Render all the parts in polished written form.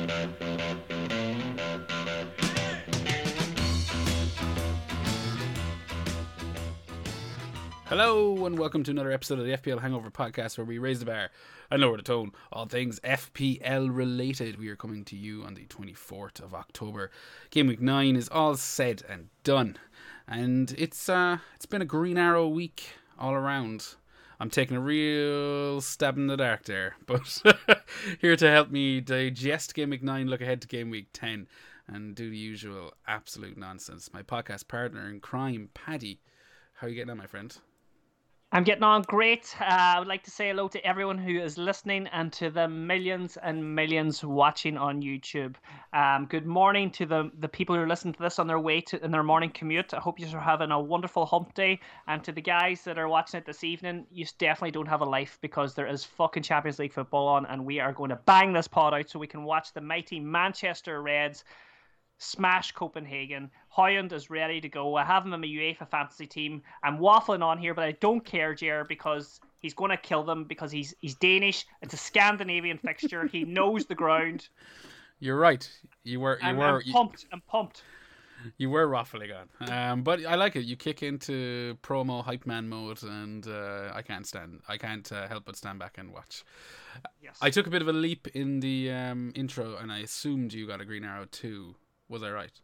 Hello and welcome to another episode of the FPL Hangover Podcast, where we raise the bar and lower the tone, all things FPL related. We are coming to you on the 24th of October. Game week 9 is all said and done, and it's been a Green Arrow week all around. I'm taking a real stab in the dark there, but here to help me digest Game week 9, look ahead to Game week 10, and do the usual absolute nonsense, my podcast partner in crime, Paddy. How are you getting on, my friend? I'm getting on great. I would like to say hello to everyone who is listening and to the millions and millions watching on YouTube. Good morning to the people who are listening to this on their way to in their morning commute. I hope you are having a wonderful hump day. And to the guys that are watching it this evening, you definitely don't have a life, because there is fucking Champions League football on, and we are going to bang this pod out so we can watch the mighty Manchester Reds smash Copenhagen. Højlund is ready to go. I have him in my UEFA fantasy team. I'm waffling on here, but I don't care, Jer, because he's going to kill them, because he's Danish. It's a Scandinavian fixture. He knows the ground. You're right. I'm pumped. You were waffling on. But I like it. You kick into promo hype man mode, and I can't help but stand back and watch. Yes. I took a bit of a leap in the intro, and I assumed you got a Green Arrow too. Was I right?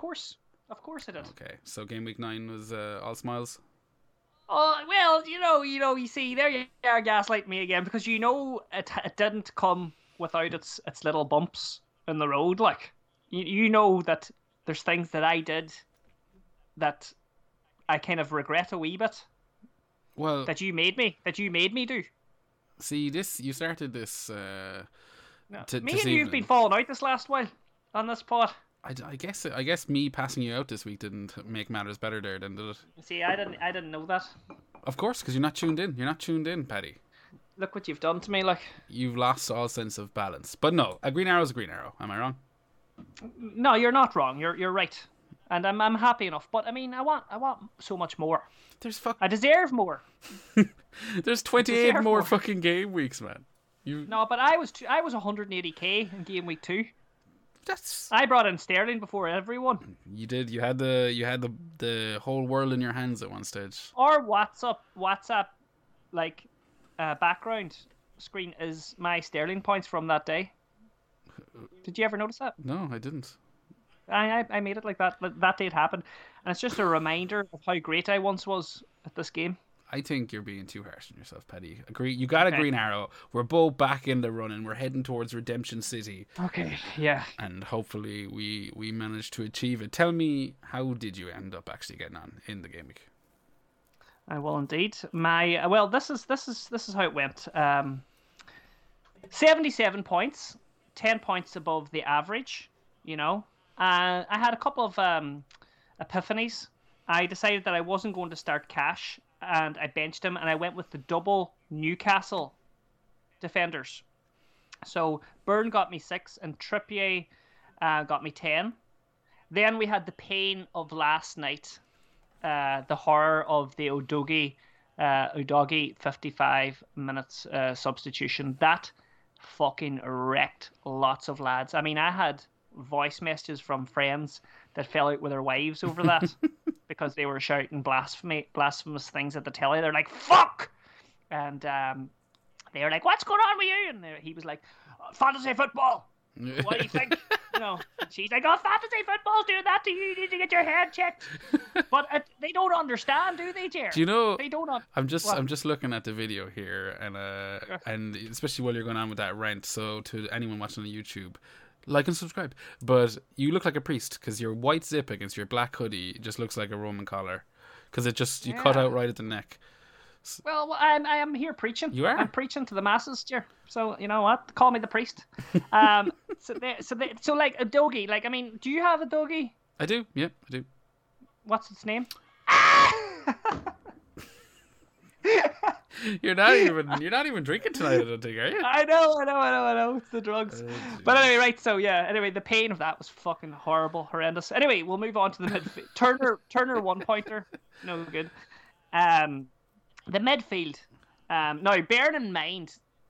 Of course I did. Okay, so game week 9 was all smiles? Oh, well, you see, there you are gaslighting me again, because it didn't come without its little bumps in the road. Like, you know that there's things that I did that I kind of regret a wee bit. Well, that you made me do. See, you started this me and you've been falling out this last while on this pod. I guess me passing you out this week didn't make matters better there, did it? See, I didn't know that. Of course, because you're not tuned in. You're not tuned in, Paddy. Look what you've done to me, like. You've lost all sense of balance. But no, a Green Arrow is a Green Arrow. Am I wrong? No, you're not wrong. You're right, and I'm happy enough. But I mean, I want so much more. I deserve more. There's 28 more fucking game weeks, man. No, but I was 180k in game week 2. I brought in Sterling before everyone. You did. You had the whole world in your hands at one stage. Or WhatsApp, like background screen is my Sterling points from that day. Did you ever notice that? No, I didn't. I made it like that. That day it happened, and it's just a reminder of how great I once was at this game. I think you're being too harsh on yourself, Paddy. Agree. You got a Green Arrow. We're both back in the running. We're heading towards Redemption City. Okay, yeah. And hopefully we managed to achieve it. Tell me, how did you end up actually getting on in the game week? I will indeed. This is how it went. 77 points, 10 points above the average. I had a couple of epiphanies. I decided that I wasn't going to start Cash, and I benched him, and I went with the double Newcastle defenders. So Byrne got me 6, and Trippier got me 10. Then we had the pain of last night, the horror of the Udogie 55 minutes substitution. That fucking wrecked lots of lads. I mean, I had voice messages from friends that fell out with their wives over that because they were shouting blasphemous things at the telly. They're like, fuck! And they were like, what's going on with you? And he was like, fantasy football. What do you think? She's like, oh, fantasy football's doing that to you. You need to get your head checked. But they don't understand, do they, Jer? Do you know? They don't. I'm just looking at the video here, and especially while you're going on with that rant. So to anyone watching on YouTube, like and subscribe. But you look like a priest, because your white zip against your black hoodie just looks like a Roman collar, because you cut out right at the neck. Well, I am here preaching. You are? I'm preaching to the masses, Jer. So you know what? Call me the priest. So like a doggy. Like, I mean, do you have a doggy? I do. Yeah, I do. What's its name? You're not even drinking tonight, I don't think, are you? I know. It's the drugs. But anyway, right. So yeah. Anyway, the pain of that was fucking horrible, horrendous. Anyway, we'll move on to the midfield. Turner 1-pointer, no good. The midfield. Now, bearing in mind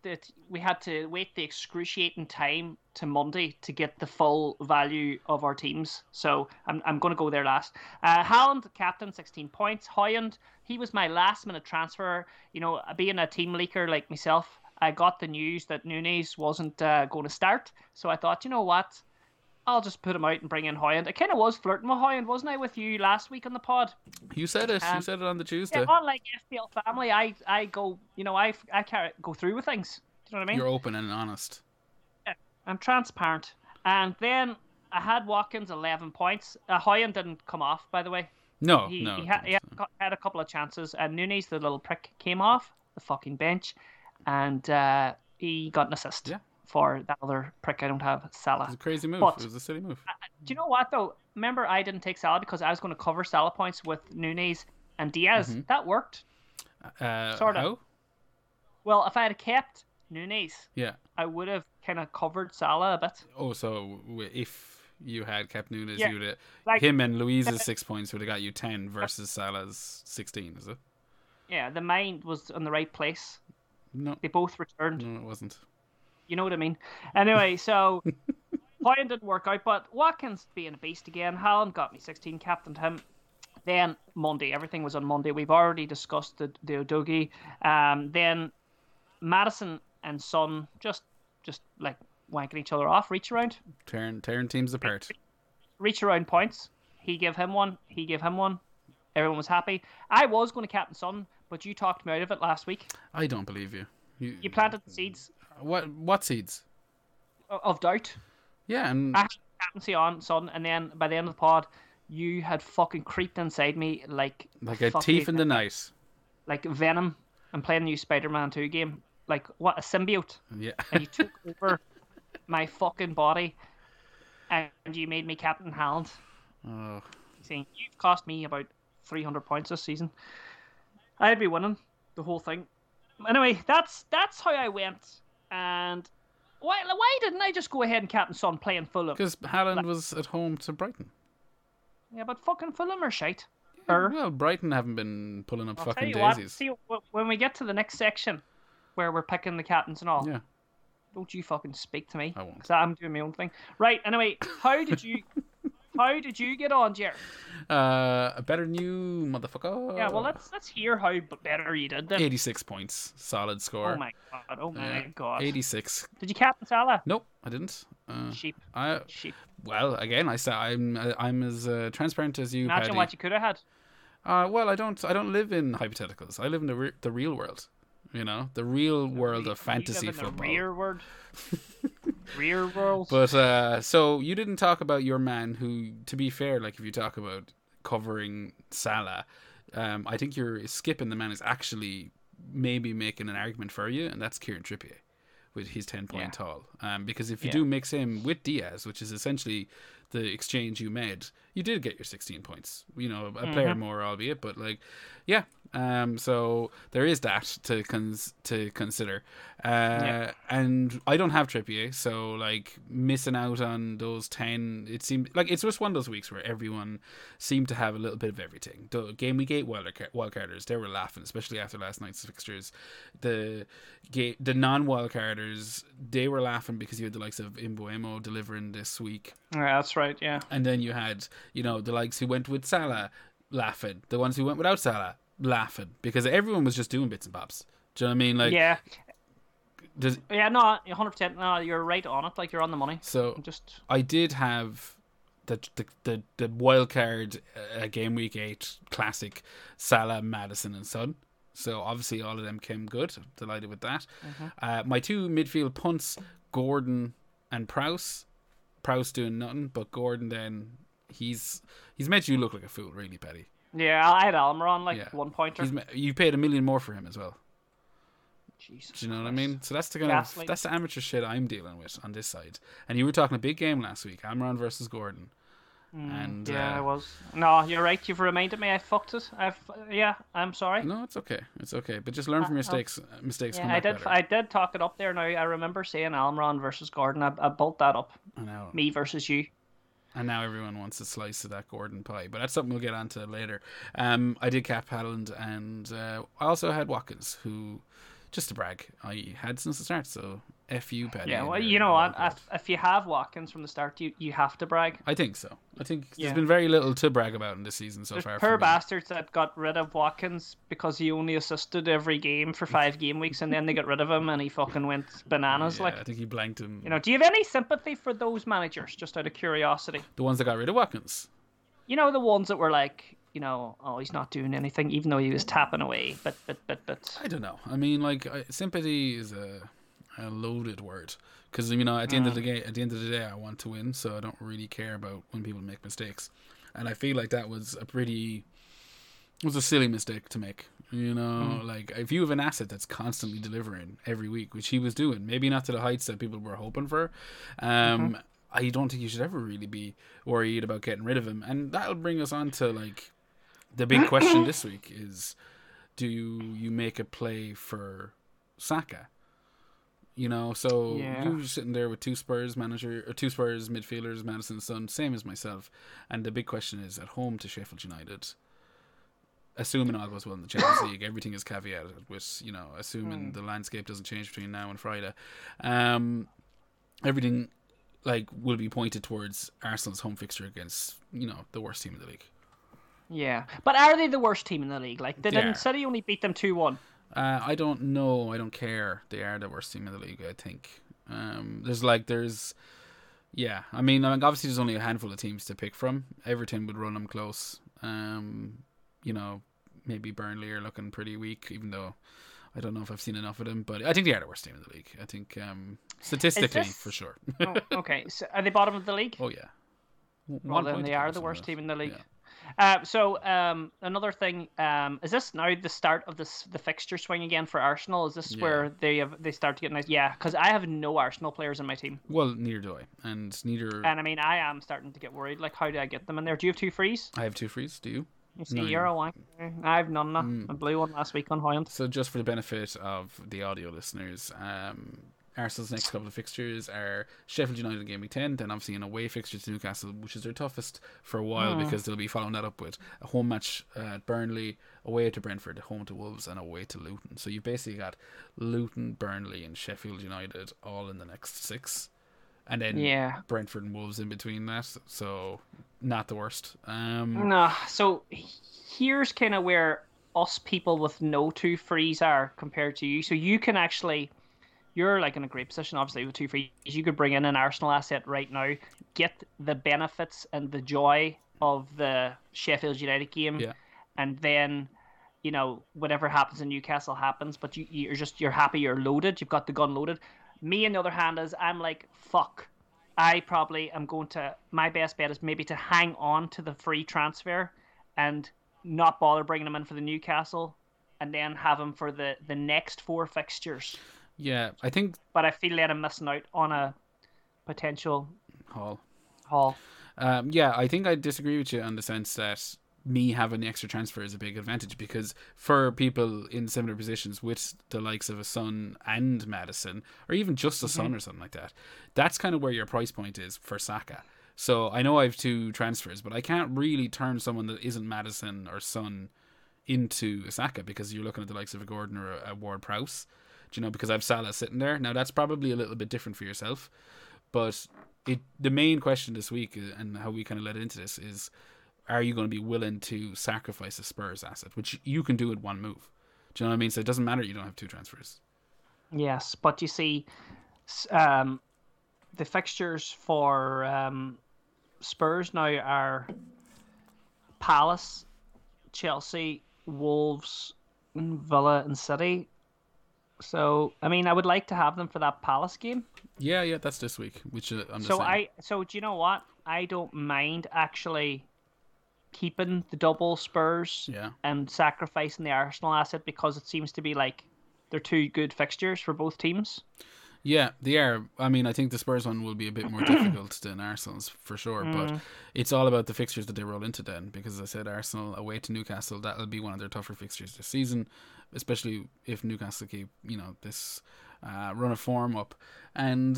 that we had to wait the excruciating time to Monday to get the full value of our teams. So I'm going to go there last. Haaland, captain, 16 points. Højlund, he was my last minute transfer. You know, being a team leaker like myself, I got the news that Nunes wasn't going to start. So I thought, you know what? I'll just put him out and bring in Højlund. I kind of was flirting with Højlund, wasn't I, with you last week on the pod? You said it. You said it on the Tuesday. Yeah, unlike FPL family, I go, you know, I go through with things. Do you know what I mean? You're open and honest. Yeah, I'm transparent. And then I had Watkins 11 points. Højlund didn't come off, by the way. No, he no. Had a couple of chances, and Nunes, the little prick, came off the fucking bench, and he got an assist. Yeah. For that other prick I don't have, Salah. It was a crazy move. But, it was a silly move. Do you know what, though? Remember, I didn't take Salah because I was going to cover Salah points with Nunes and Diaz. Mm-hmm. That worked. Sort of. How? Well, if I had kept Nunes, yeah, I would have kind of covered Salah a bit. Oh, so if you had kept Nunes, Yeah, you'd have, like, him and Louise's 6 points would have got you 10 versus Salah's 16, is it? Yeah, the mind was in the right place. No. They both returned. No, it wasn't. You know what I mean? Anyway, so Højlund didn't work out, but Watkins being a beast again. Haaland got me 16, captained him. Then Monday, everything was on Monday. We've already discussed the Udogie. Then Madison and Son just like wanking each other off, reach around. Tearing teams apart. Reach around points. He gave him one. He gave him one. Everyone was happy. I was going to captain Son, but you talked me out of it last week. I don't believe you. You planted the seeds. What seeds? Of doubt. Yeah, and I had captaincy on Son, and then by the end of the pod, you had fucking creeped inside me like a thief in the night. Like Venom. I'm playing a new Spider-Man 2 game. Like, what, a symbiote? Yeah. And you took over my fucking body, and you made me Captain Haaland. Oh. Saying, you've cost me about 300 points this season. I'd be winning the whole thing. Anyway, that's how I went. And why didn't I just go ahead and captain Son playing Fulham? Because Haaland was at home to Brighton. Yeah, but fucking Fulham are shite. Well, Brighton haven't been pulling up I'll fucking tell you daisies. what, see, when we get to the next section, where we're picking the captains and all, Yeah. don't you fucking speak to me. I won't. Because I'm doing my own thing. Right, anyway, how did you get on, Jer? Better than you, motherfucker. Yeah, well, let's hear how better you did then. 86 points. Solid score. Oh my god. 86. Did you captain Salah? Nope, I didn't. Sheep. Sheep. Well, again, I'm as transparent as you. Imagine Paddy. what you could have had. Well, I don't live in hypotheticals. I live in the real world. You know, the real world of fantasy football. The rear world. Rear world. But so you didn't talk about your man, who, to be fair, like if you talk about covering Salah, I think you're skipping the man who's actually maybe making an argument for you, and that's Kieran Trippier with his 10-point haul. Because if you do mix him with Diaz, which is essentially the exchange you made, you did get your 16 points. You know, a player more, albeit, but like, yeah. So there is that to consider. And I don't have Trippier, so like missing out on those 10, it seemed like it's just one of those weeks where everyone seemed to have a little bit of everything. The game week 8 wildcarders, they were laughing, especially after last night's fixtures. The non-wildcarders, they were laughing because you had the likes of Mbuemo delivering this week. Yeah, that's right, yeah. And then you had, the likes who went with Salah laughing, the ones who went without Salah laughing, because everyone was just doing bits and bobs. Do you know what I mean? Like, yeah. No, 100%. No, you're right on it. Like, you're on the money. So I did have the wild card game week 8 classic Salah, Madison, and Son. So obviously all of them came good. I'm delighted with that. My two midfield punts, Gordon and Prowse. Prowse doing nothing, but Gordon then he's made you look like a fool, really, Paddy. Yeah, I had Almiron, 1 pointer. You paid $1 million more for him as well. Jesus Do you know Christ. what I mean? So that's that's the amateur shit I'm dealing with on this side. And you were talking a big game last week, Almiron versus Gordon. And I was. No, you're right. You've reminded me. I fucked it. I'm sorry. No, it's okay. It's okay. But just learn from your mistakes. Mistakes come back better. I did talk it up there. Now I remember saying Almiron versus Gordon. I built that up. I know. Me versus you. And now everyone wants a slice of that Gordon pie. But that's something we'll get onto later. I did cap Haaland, and I also had Watkins, who just to brag. I had since the start, so F you, Paddy. Yeah, and well, your you know what? wardrobe. If you have Watkins from the start, you have to brag. I think so. I think there's Yeah. been very little to brag about in this season so There's far. poor For me. bastards that got rid of Watkins because he only assisted every game for 5 game weeks, and then they got rid of him, and he fucking went bananas. Yeah, Like, I think he blanked him. do you have any sympathy for those managers? Just out of curiosity, The ones that got rid of Watkins. the ones that were like, oh, he's not doing anything, even though he was tapping away. But. I don't know. I mean, like, sympathy is a loaded word. Because, at the end of the day, I want to win, so I don't really care about when people make mistakes. And I feel like that was a silly mistake to make. Like, if you have an asset that's constantly delivering every week, which he was doing, maybe not to the heights that people were hoping for, I don't think you should ever really be worried about getting rid of him. And that'll bring us on to, like, the big question this week is, do you make a play for Saka? So you're sitting there with two Spurs midfielders, Madison, Son, same as myself. And the big question is, at home to Sheffield United, assuming all goes well in the Champions League, everything is caveated with, assuming the landscape doesn't change between now and Friday, everything like will be pointed towards Arsenal's home fixture against, the worst team in the league. Yeah, but are they the worst team in the league? Like, didn't City only beat them 2-1? I don't know. I don't care. They are the worst team in the league, I think. Yeah. I mean, obviously there's only a handful of teams to pick from. Everton would run them close. Maybe Burnley are looking pretty weak, even though I don't know if I've seen enough of them. But I think they are the worst team in the league. I think statistically, for sure. Okay, so are they bottom of the league? Oh, yeah. Well, then they are the worst team in the league. Yeah. So another thing, is this now the start of the fixture swing again for Arsenal? Is this where they start to get nice? Yeah, because I have no Arsenal players in my team. Well, neither do I, and neither. And I mean, I am starting to get worried. Like, how do I get them in there? Do you have 2 frees? I have 2 frees. Do you? You see, you're a wanker. I have none. I blew one last week on Hoyland. So, just for the benefit of the audio listeners, Arsenal's next couple of fixtures are Sheffield United game week 10, then obviously an away fixture to Newcastle, which is their toughest for a while because they'll be following that up with a home match at Burnley, away to Brentford, home to Wolves, and away to Luton. So you've basically got Luton, Burnley, and Sheffield United all in the next 6. And then Brentford and Wolves in between that. So not the worst. No, so here's kind of where us people with no 2 frees are compared to you. So you can actually... You're like in a great position, obviously, with 2 frees. You could bring in an Arsenal asset right now, get the benefits and the joy of the Sheffield United game, and then, whatever happens in Newcastle happens. But you're happy, you're loaded, you've got the gun loaded. Me, on the other hand, I'm like, fuck. I probably am going to. My best bet is maybe to hang on to the free transfer and not bother bringing him in for the Newcastle, and then have him for the next 4 fixtures. Yeah, I think... But I feel like I'm missing out on a potential haul. Yeah, I think I disagree with you on the sense that me having the extra transfer is a big advantage, because for people in similar positions with the likes of a Son and Maddison, or even just a Son or something like that, that's kind of where your price point is for Saka. So I know I have 2 transfers, but I can't really turn someone that isn't Maddison or Son into a Saka, because you're looking at the likes of a Gordon or a Ward-Prowse. Because I have Salah sitting there. Now, that's probably a little bit different for yourself. But the main question this week, and how we kind of led into this, is, are you going to be willing to sacrifice a Spurs asset, which you can do in 1 move? Do you know what I mean? So it doesn't matter you don't have 2 transfers. Yes, but you see, the fixtures for Spurs now are Palace, Chelsea, Wolves, Villa and City. So, I mean, I would like to have them for that Palace game. Yeah, that's this week. Which I'm just So do you know what? I don't mind actually keeping the double Spurs and sacrificing the Arsenal asset, because it seems to be like they're 2 good fixtures for both teams. Yeah, they are. I mean, I think the Spurs one will be a bit more difficult than Arsenal's for sure, but it's all about the fixtures that they roll into then, because as I said, Arsenal away to Newcastle, that'll be one of their tougher fixtures this season, especially if Newcastle keep, this run of form up. And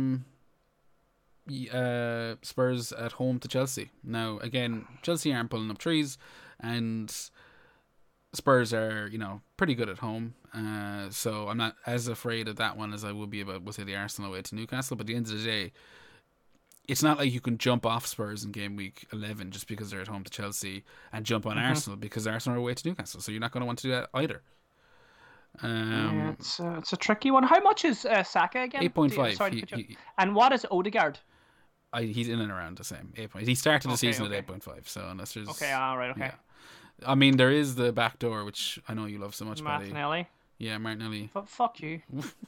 Spurs at home to Chelsea. Now, again, Chelsea aren't pulling up trees, and Spurs are, pretty good at home, so I'm not as afraid of that one as I would be about, we'll say, the Arsenal away to Newcastle. But at the end of the day, it's not like you can jump off Spurs in game week 11 just because they're at home to Chelsea and jump on Arsenal because Arsenal are away to Newcastle. So you're not going to want to do that either. It's a tricky one. How much is Saka again? 8.5. And what is Odegaard? He's in and around the same 8 points. He started the season at 8.5. So unless there's right. Yeah. I mean, there is the back door, which I know you love so much, Martinelli. Yeah, Martinelli. But fuck you.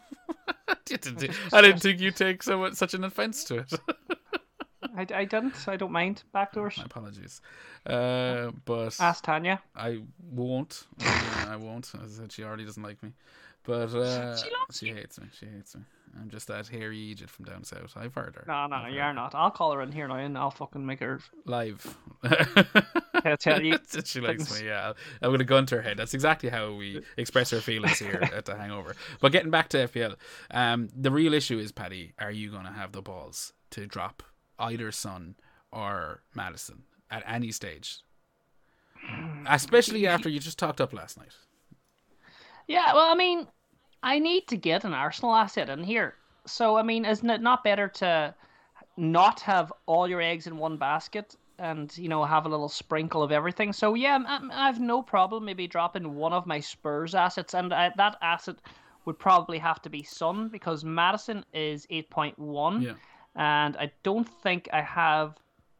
I didn't think you'd take such an offence to it. I didn't. I don't mind backdoors. My apologies. But ask Tanya. I won't. I won't. As I said, she already doesn't like me. But she hates me. She hates me. I'm just that hairy idiot from down south. I've heard her. No, you're not. I'll call her in here now and I'll fucking make her live. I tell you, she likes me. Yeah, I'm gonna gun to her head. That's exactly how we express our feelings here at the Hangover. But getting back to FPL, the real issue is, Paddy, are you gonna have the balls to drop either Son or Maddison at any stage, especially after you just talked up last night? Yeah, well, I mean, I need to get an Arsenal asset in here. So, I mean, isn't it not better to not have all your eggs in one basket and, have a little sprinkle of everything? So, yeah, I have no problem maybe dropping one of my Spurs assets. And that asset would probably have to be Son because Maddison is 8.1. Yeah. And I don't think I have...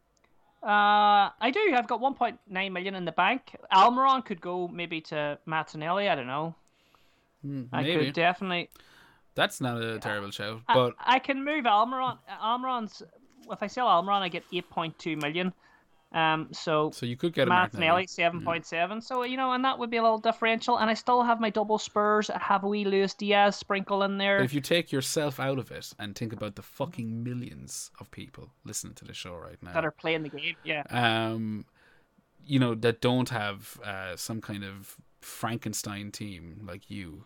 I do. I've got 1.9 million in the bank. Almiron could go maybe to Martinelli. I don't know. Maybe. I could definitely. That's not a terrible shout, but I can move Almiron. Almiron's, if I sell Almiron, I get 8.2 million. So you could get a Martinelli 7.7. So and that would be a little differential. And I still have my double Spurs. I have a wee Luis Diaz sprinkle in there. But if you take yourself out of it and think about the fucking millions of people listening to the show right now that are playing the game, yeah. That don't have some kind of Frankenstein team like you.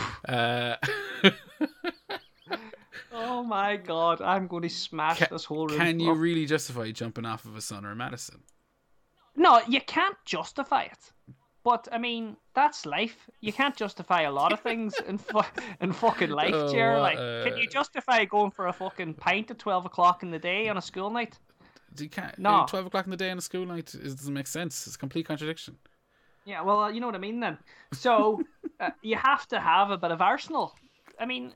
Oh my god, I'm going to smash this whole room. Can you really justify jumping off of a Son or a Maddison? No, you can't justify it. But, I mean, that's life. You can't justify a lot of things in fucking life, Jer. Can you justify going for a fucking pint at 12 o'clock in the day on a school night? You can't. No. 12 o'clock in the day on a school night doesn't make sense. It's a complete contradiction. Yeah, well, you know what I mean then. So, you have to have a bit of Arsenal. I mean,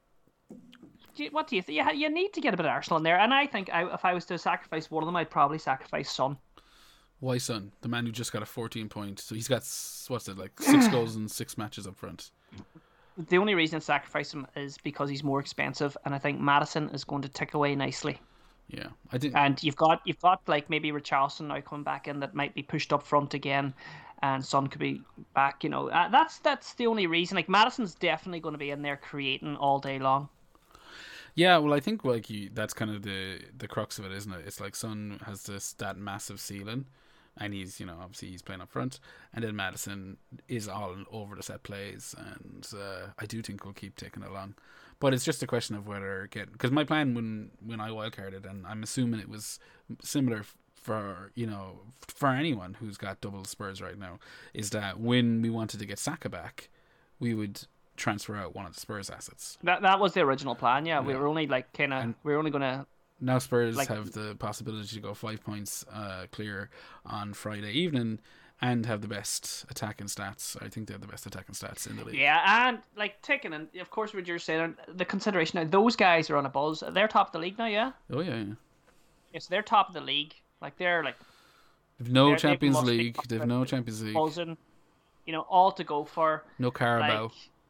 what do you think? You need to get a bit of Arsenal in there. And I think if I was to sacrifice one of them, I'd probably sacrifice Son. Why Son? The man who just got a 14 point. So he's got, 6 goals in 6 matches up front. The only reason I sacrifice him is because he's more expensive. And I think Maddison is going to tick away nicely. Yeah, I think. And you've got like maybe Richarlison now coming back in that might be pushed up front again. And Son could be back, that's the only reason. Like, Maddison's definitely going to be in there creating all day long. Yeah, well, I think that's kind of the crux of it, isn't it? It's like Son has that massive ceiling, and he's obviously he's playing up front, and then Maddison is all over the set plays, and I do think we'll keep taking it along, but it's just a question of whether because my plan when I wildcarded, and I'm assuming it was similar for anyone who's got double Spurs right now, is that when we wanted to get Saka back, we would transfer out one of the Spurs assets. That was the original plan. Yeah, we were only we're only gonna. Now Spurs have the possibility to go 5 points clear on Friday evening and have the best attacking stats. I think they have the best attacking stats in the league. Yeah, and taking and of course what you're saying, the consideration now, those guys are on a buzz. They're top of the league now. Yeah. Oh yeah. Yes, they're top of the league. They're They've no Champions League. They've no Champions League. Buzzing, all to go for. No Carabao.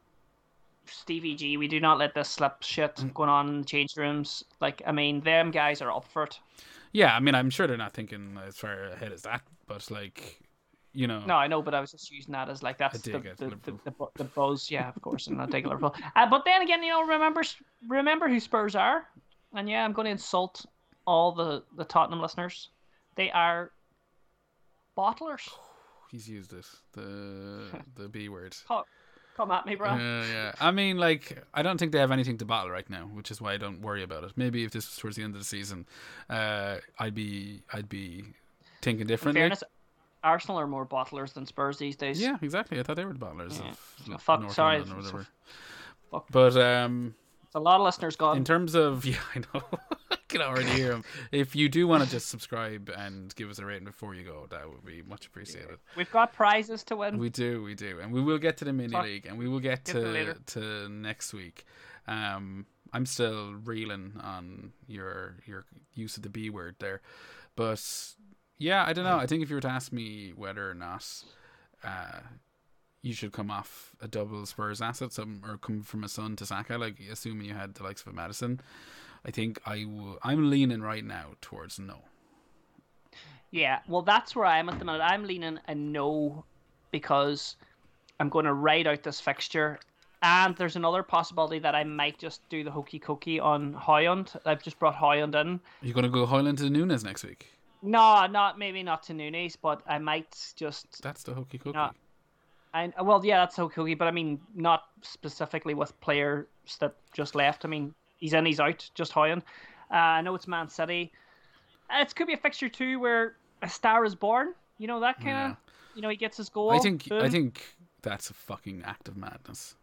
Stevie G, we do not let this slip shit going on in the change rooms. Them guys are up for it. Yeah, I mean, I'm sure they're not thinking as far ahead as that, but No, I know, but I was just using that as that's the buzz. Yeah, of course, and I dig Liverpool. But then again, remember who Spurs are, and yeah, I'm going to insult all the Tottenham listeners. They are bottlers. He's used it, the B word. Come at me, bro. Yeah. I mean, I don't think they have anything to bottle right now, which is why I don't worry about it. Maybe if this was towards the end of the season, I'd be thinking differently. In fairness, Arsenal are more bottlers than Spurs these days. Yeah, exactly. I thought they were the bottlers Yeah. of Fuck, North sorry. London or whatever. Fuck. But A lot of listeners gone. in terms of, yeah, I know, I can already hear them. If you do want to just subscribe and give us a rating before you go, that would be much appreciated. We've got prizes to win. We do, and we will get to the mini league, and we will get later. to next week. I'm still reeling on your use of the B word there, but yeah, I don't know. I think if you were to ask me whether or not you should come off a double Spurs asset, or come from a Son to Saka, like assuming you had the likes of a Madison, I think I'm leaning right now towards no. Yeah, well, that's where I am at the minute. I'm leaning a no because I'm going to ride out this fixture. And there's another possibility that I might just do the hokey cokey on Højlund. I've just brought Højlund in. You're going to go Højlund to Nunes next week? No, maybe not to Nunes, but I might just... That's the hokey cokey. Well, yeah, that's hokey cokey, but I mean, not specifically with players that just left. I mean, he's in, he's out, just Højlund. I know it's Man City. It could be a fixture too where a star is born. You know, that kind of... You know, he gets his goal. I think that's a fucking act of madness.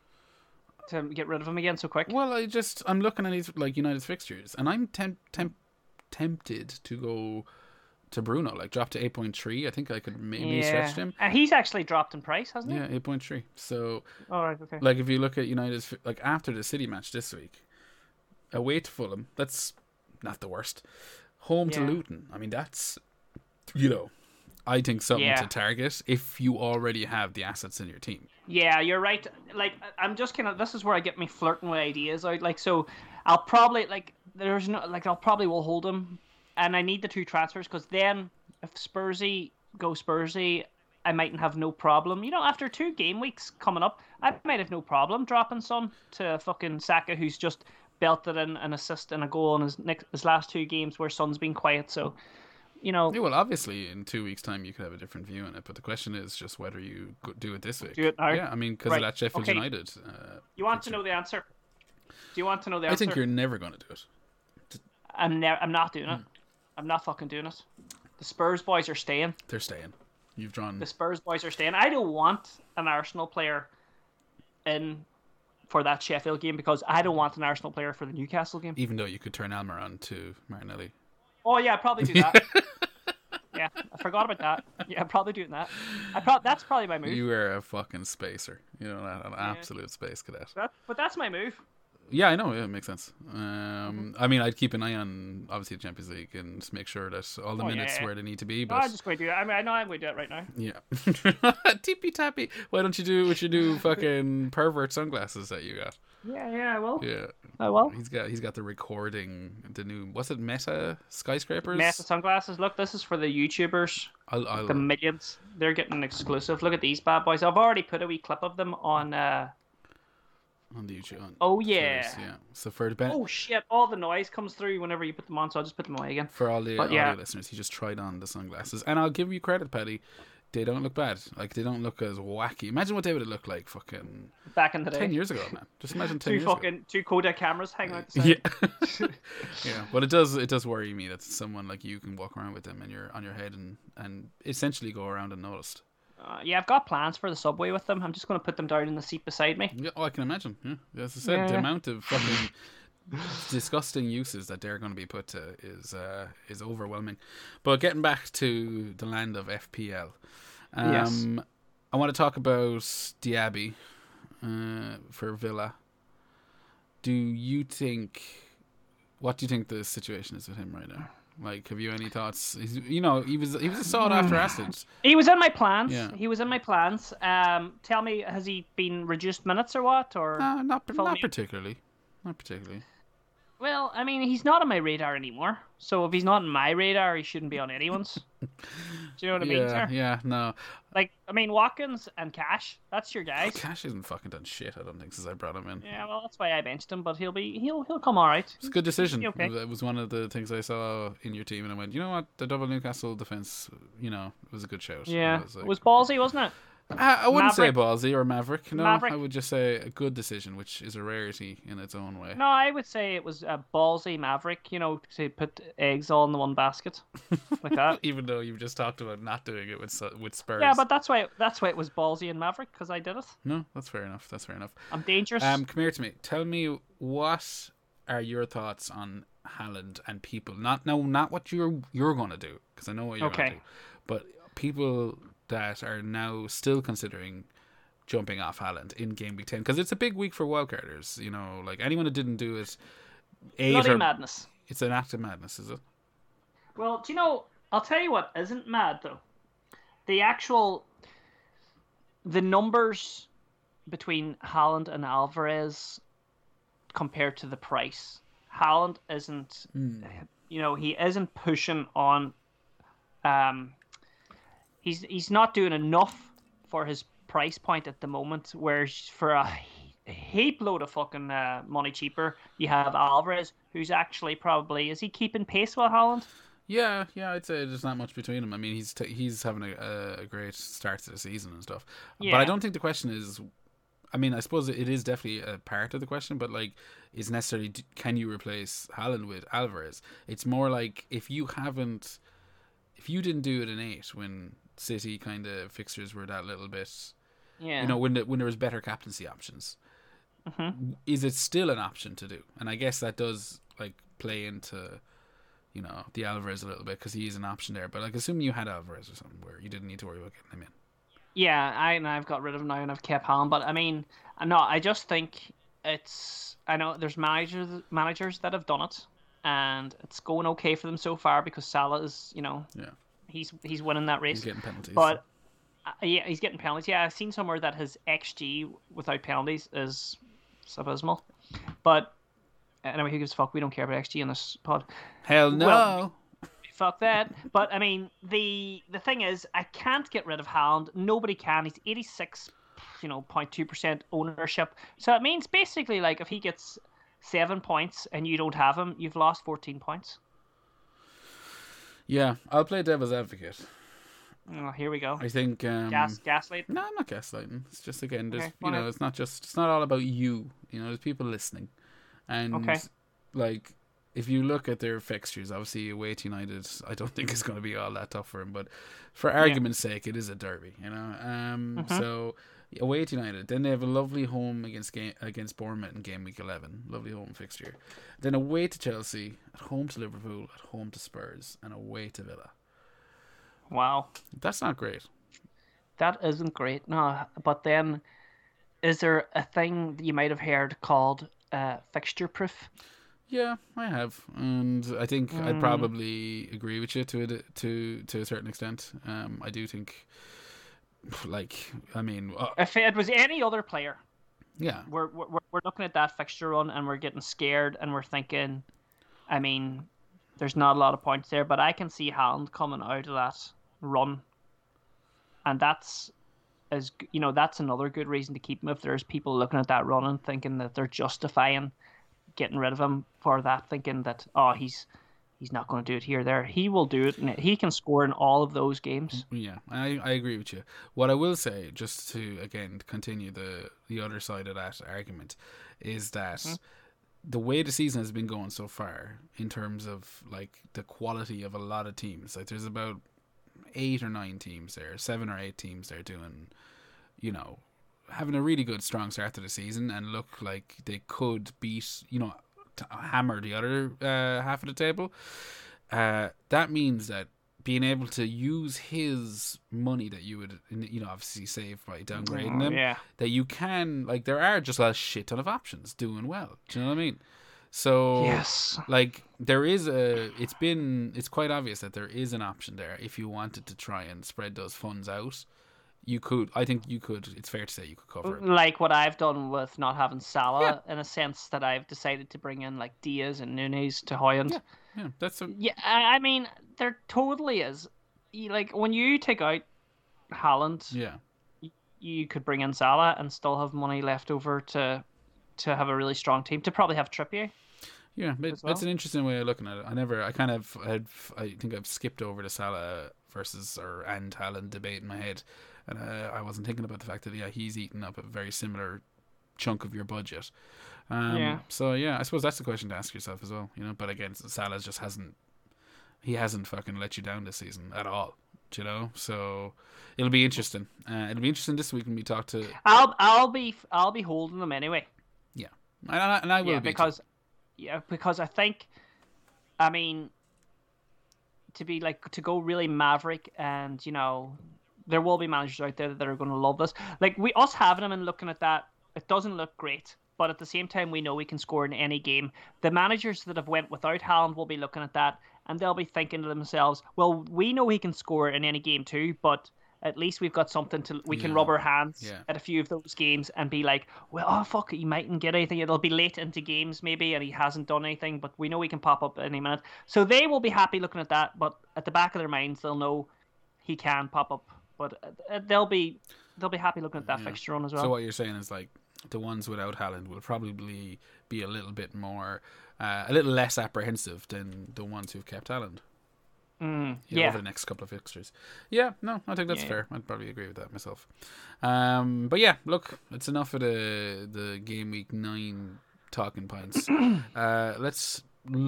To get rid of him again so quick. Well, I'm looking at his United's fixtures, and I'm tempted to go to Bruno, drop to 8.3. I think I could maybe stretch him. And he's actually dropped in price, hasn't he? Yeah, 8.3. So, all right, okay. If you look at United's after the City match this week, away to Fulham, that's not the worst. Home to Luton, I mean that's I think something to target if you already have the assets in your team. Yeah, you're right. I'm just this is where I get me flirting with ideas out. So I'll probably I'll probably will hold him, and I need the 2 transfers because then if Spursy go Spursy, I mightn't have no problem. After 2 game weeks coming up, I might have no problem dropping Son to fucking Saka, who's just belted in an assist and a goal in his last 2 games where Son's been quiet. So. Yeah, well, obviously, in 2 weeks' time, you could have a different view on it. But the question is just whether you do it this week. Do it now? Yeah, I mean, because of that Sheffield United. You want to know the answer? Do you want to know the answer? I think you're never going to do it. I'm not doing it. I'm not fucking doing it. The Spurs boys are staying. They're staying. You've drawn. The Spurs boys are staying. I don't want an Arsenal player in for that Sheffield game because I don't want an Arsenal player for the Newcastle game. Even though you could turn Almiron to Martinelli. Oh yeah, I'd probably do that. Yeah, I forgot about that. Yeah, I'm probably doing that. That's probably my move. You are a fucking spacer. An absolute space cadet. But that's my move. Yeah, I know. Yeah, it makes sense. I mean, I'd keep an eye on obviously the Champions League and just make sure that all the minutes where they need to be. But I'm just going to do it. I know I'm going to do it right now. Yeah. Tippy tappy. Why don't you do what you do? Fucking pervert sunglasses that you got. Yeah, I will. Yeah. I will. He's got the recording, the new, what's it, Meta skyscrapers? Meta sunglasses. Look, this is for the YouTubers. The millions. They're getting an exclusive. Look at these bad boys. I've already put a wee clip of them on the YouTube. Yeah. So for the oh shit! All the noise comes through whenever you put them on, so I'll just put them away again. For all the audio listeners, he just tried on the sunglasses, and I'll give you credit, Paddy. They don't look bad. They don't look as wacky. Imagine what they would have looked like fucking back in the day. 10 years ago, man. Just imagine 10 years ago. Two Kodak cameras hanging out the side. Yeah. But it does worry me that someone like you can walk around with them and you're on your head and essentially go around unnoticed. I've got plans for the subway with them. I'm just going to put them down in the seat beside me. Yeah, I can imagine. Yeah. As I said, the amount of fucking disgusting uses that they're going to be put to is overwhelming. But getting back to the land of FPL, yes. I want to talk about Diaby for Villa. What do you think the situation is with him right now? Have you any thoughts? He was a sought after asset. He was in my plans. Yeah. He was in my plans. Tell me, has he been reduced minutes or what? Or not particularly. Not particularly. Well, I mean, he's not on my radar anymore. So if he's not on my radar, he shouldn't be on anyone's. Do you know what I mean, sir? Yeah, no. Watkins and Cash, that's your guys. Cash hasn't fucking done shit, I don't think, since I brought him in. Yeah, well, that's why I benched him, but he'll come all right. It's a good decision. Okay. It was one of the things I saw in your team, and I went, you know what, the double Newcastle defense, it was a good shout. Yeah, it was ballsy, wasn't it? I wouldn't say Maverick. ballsy or maverick. No, Maverick. I would just say a good decision, which is a rarity in its own way. No, I would say it was a ballsy Maverick. To put eggs all in the one basket, like that. Even though you've just talked about not doing it with Spurs. Yeah, but that's why it was ballsy and Maverick, because I did it. No, that's fair enough. That's fair enough. I'm dangerous. Come here to me. Tell me, what are your thoughts on Haaland and people? Not what you're going to do, because I know what you're going to do, but people that are now still considering jumping off Haaland in game week 10, because it's a big week for wildcarders. Like anyone that didn't do it, Bloody madness. It's an act of madness, is it? Well, do you know? I'll tell you what isn't mad though. The numbers between Haaland and Alvarez compared to the price. Haaland isn't, he isn't pushing on. He's not doing enough for his price point at the moment. Whereas for a heap load of fucking money cheaper, you have Alvarez, who's actually is he keeping pace with Haaland? Yeah, I'd say there's not much between them. I mean, he's having a great start to the season and stuff. Yeah. But I don't think the question is. I mean, I suppose it is definitely a part of the question, but is necessarily can you replace Haaland with Alvarez? It's more like if you didn't do it in 8 when City kind of fixtures were that little bit, when there was better captaincy options, is it still an option to do? And I guess that does play into the Alvarez a little bit, because he is an option there. But assuming you had Alvarez or something where you didn't need to worry about getting him in. Yeah, I've got rid of him now and I've kept Haaland. But I mean, I just think I know there's managers that have done it, and it's going okay for them so far because Salah is, he's winning that race. He's getting penalties. But yeah, he's getting penalties. Yeah, I've seen somewhere that his XG without penalties is abysmal. But anyway, who gives a fuck? We don't care about XG in this pod. Hell no. Well, fuck that. But I mean, the thing is, I can't get rid of Haaland. Nobody can. He's 86.2% ownership. So it means basically if he gets 7 points and you don't have him, you've lost 14 points. Yeah, I'll play devil's advocate. Oh, here we go. I think gaslighting. No, I'm not gaslighting. It's just it's not all about you. There's people listening, and if you look at their fixtures, obviously away to United, I don't think it's going to be all that tough for him. But for argument's sake, it is a derby, So away to United, then they have a lovely home against Bournemouth in game week 11, lovely home fixture. Then away to Chelsea, at home to Liverpool, at home to Spurs, and away to Villa. Wow, that's not great. That isn't great, no. But then, is there a thing that you might have heard called fixture proof? Yeah, I have, and I think I'd probably agree with you to a certain extent. I do think, if it was any other player, yeah, we're looking at that fixture run and we're getting scared and we're thinking, I mean, there's not a lot of points there, but I can see Haaland coming out of that run, and that's another good reason to keep him. If there's people looking at that run and thinking that they're justifying getting rid of him for that, thinking that he's not going to do it here or there, he will do it, and he can score in all of those games. Yeah, I agree with you. What I will say, just to again continue the other side of that argument, is that the way the season has been going so far, in terms of the quality of a lot of teams, there's about 8 or 9 teams there, 7 or 8 teams there doing, having a really good strong start to the season and look like they could beat, hammer the other half of the table. That means that being able to use his money that you would, obviously save by downgrading him, that you can, there are just a shit ton of options doing well. Do you know what I mean? So, yes, there is it's quite obvious that there is an option there if you wanted to try and spread those funds out. It's fair to say you could cover it. Like what I've done with not having Salah, in a sense that I've decided to bring in Diaz and Nunez to Højlund. Yeah, I mean, there totally is. When you take out Haaland, you could bring in Salah and still have money left over to have a really strong team, to probably have Trippier. Yeah, it's an interesting way of looking at it. I think I've skipped over the Salah and Haaland debate in my head, And I wasn't thinking about the fact that he's eaten up a very similar chunk of your budget. So yeah, I suppose that's the question to ask yourself as well. But again, Salah just hasn't fucking let you down this season at all. So it'll be interesting. It'll be interesting this week when we talk to. I'll be holding them anyway. Yeah, and I will be because I think, I mean, to go really maverick, and there will be managers out there that are going to love this. Like us having them and looking at that, it doesn't look great. But at the same time, we know we can score in any game. The managers that have went without Haaland will be looking at that, and they'll be thinking to themselves, well, we know he can score in any game too, but at least we've got something we can rub our hands at a few of those games and be like, well, oh, fuck, he mightn't get anything. It'll be late into games maybe, and he hasn't done anything, but we know he can pop up any minute. So they will be happy looking at that, but at the back of their minds, they'll know he can pop up. But they'll be happy looking at that fixture run as well. So what you're saying is like, the ones without Haaland will probably be a little bit more, a little less apprehensive than the ones who've kept Haaland. Over the next couple of fixtures. Yeah, no, I think that's fair. I'd probably agree with that myself. But yeah, look, it's enough of the game week 9 talking points. I was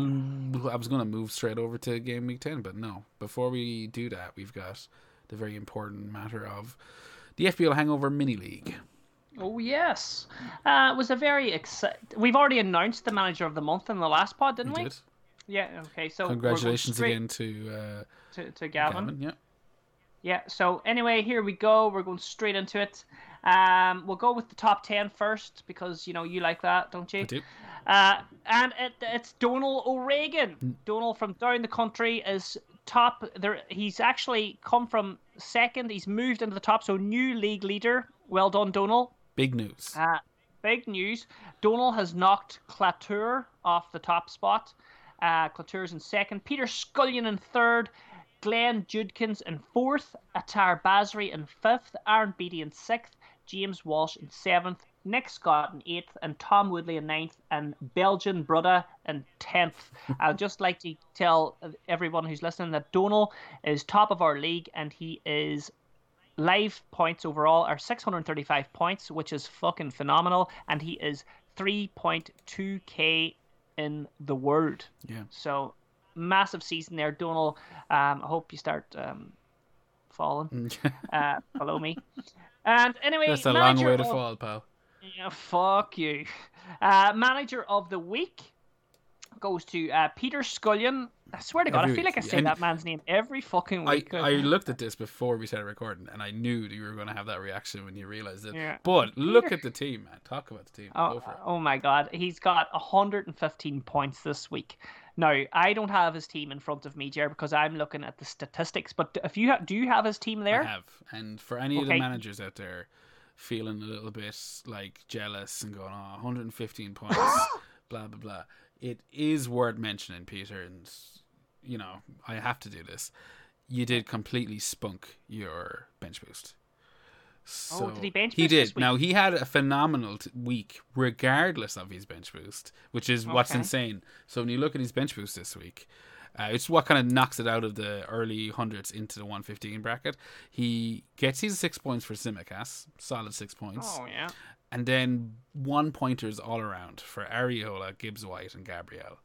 going to move straight over to game week 10, but no. Before we do that, we've got the very important matter of the FPL Hangover Mini League. Oh yes, it was a very We've already announced the manager of the month in the last pod, didn't we? Did. Yeah. Okay. So congratulations again to Gavin. Yeah. So anyway, here we go. We're going straight into it. We'll go with the top 10 first because you like that, don't you? I do. And it's Donal O'Regan. Donal from down the country is top. He's actually come from second. He's moved into the top. So new league leader. Well done, Donal. Big news. Big news. Donal has knocked Clatour off the top spot. Clatour's in second. Peter Scullion in third. Glenn Judkins in fourth. Attar Basri in fifth. Aaron Beattie in sixth. James Walsh in seventh. Nick Scott in eighth. And Tom Woodley in ninth. And Belgian Brudda in 10th. I'd just like to tell everyone who's listening that Donal is top of our league and he is live points overall are 635 points, which is fucking phenomenal, and he is 3.2k in the world. Yeah. So massive season there, Donal. I hope you start falling below me. And anyway, that's a long way to fall, pal. Yeah, fuck you. Manager of the week goes to Peter Scullion. I swear to God, I feel like I say that man's name every fucking week. I looked at this before we started recording, and I knew that you were going to have that reaction when you realised it. Yeah. But look at the team, man. Talk about the team. Go for it. Oh my God. He's got 115 points this week. Now, I don't have his team in front of me, Jer, because I'm looking at the statistics. But if you do you have his team there? I have. And for any of the managers out there feeling a little bit like jealous and going, 115 points, blah, blah, blah. It is worth mentioning, Peter, and I have to do this. You did completely spunk your bench boost. So did he bench boost? He did. This week? Now, he had a phenomenal week, regardless of his bench boost, which is what's insane. So when you look at his bench boost this week, it's what kind of knocks it out of the early hundreds into the 115 bracket. He gets his 6 points for Simicast, solid 6 points. Oh, yeah. And then 1 pointers all around for Areola, Gibbs White, and Gabriel.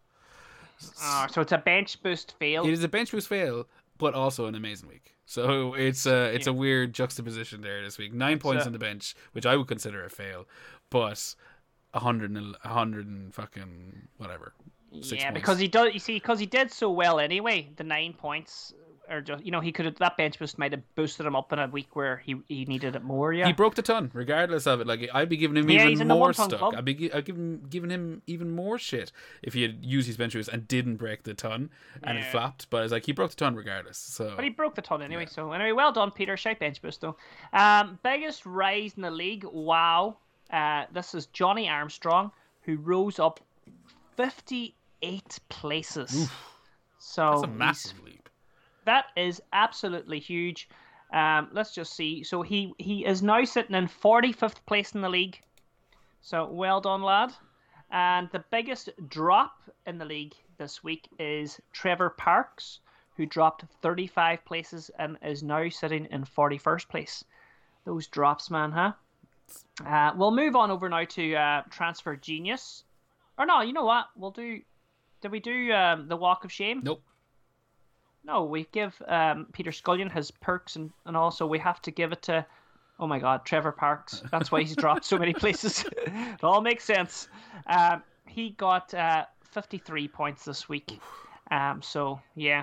So it's a bench boost fail. It is a bench boost fail, but also an amazing week. So it's a weird juxtaposition there this week. 9 points on the bench, which I would consider a fail, but 100 and fucking whatever. 6 points. Because he does. You see, because he did so well anyway. The 9 points. Or just he could have, that bench boost might have boosted him up in a week where he needed it more. Yeah, he broke the ton regardless of it. Like I'd be giving him even more stuff. I'd be giving him even more shit if he had used his bench boost and didn't break the ton and it flopped. But it's like he broke the ton regardless. So, but he broke the ton anyway. Yeah. So anyway, well done, Peter. Shout bench boost though. Biggest rise in the league. Wow. This is Johnny Armstrong, who rose up 58 places. Oof. So that's a massive leap. That is absolutely huge. Let's just see. So he is now sitting in 45th place in the league. So well done, lad. And the biggest drop in the league this week is Trevor Parks, who dropped 35 places and is now sitting in 41st place. Those drops, man, huh? We'll move on over now to Transfer Genius. Or no, you know what? Did we do the Walk of Shame? Nope. No, we give Peter Scullion his perks, and also we have to give it to, oh my God, Trevor Parks. That's why he's dropped so many places. It all makes sense. He got 53 points this week. So, yeah.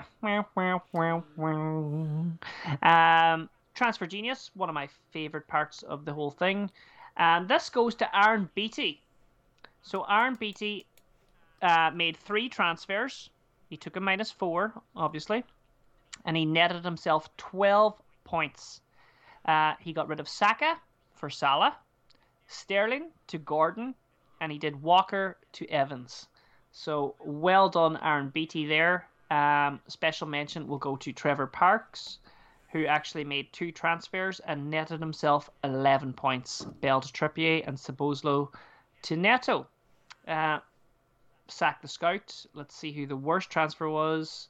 Transfer Genius, one of my favorite parts of the whole thing. And this goes to Aaron Beattie. So Aaron Beattie made 3 transfers. He took a -4, obviously. And he netted himself 12 points. He got rid of Saka for Salah, Sterling to Gordon, and he did Walker to Evans. So well done, Aaron Beattie there. Special mention will go to Trevor Parks, who actually made 2 transfers and netted himself 11 points. Bell to Trippier and Szoboszlai to Neto. Sack the Scout. Let's see who the worst transfer was.